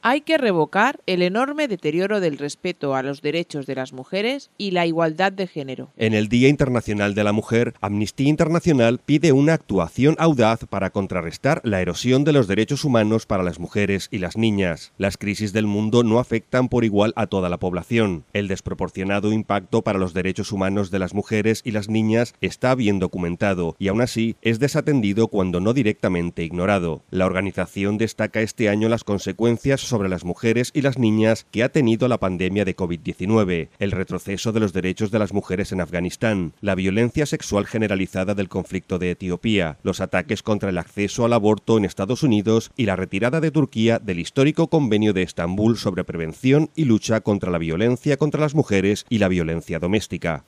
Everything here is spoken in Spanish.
Hay que revocar el enorme deterioro del respeto a los derechos de las mujeres y la igualdad de género. En el Día Internacional de la Mujer, Amnistía Internacional pide una actuación audaz para contrarrestar la erosión de los derechos humanos para las mujeres y las niñas. Las crisis del mundo no afectan por igual a toda la población. El desproporcionado impacto para los derechos humanos de las mujeres y las niñas está bien documentado y aún así es desatendido cuando no directamente ignorado. La organización destaca este año las consecuencias sobre las mujeres y las niñas que ha tenido la pandemia de COVID-19, el retroceso de los derechos de las mujeres en Afganistán, la violencia sexual generalizada del conflicto de Etiopía, los ataques contra el acceso al aborto en Estados Unidos y la retirada de Turquía del histórico Convenio de Estambul sobre prevención y lucha contra la violencia contra las mujeres y la violencia doméstica.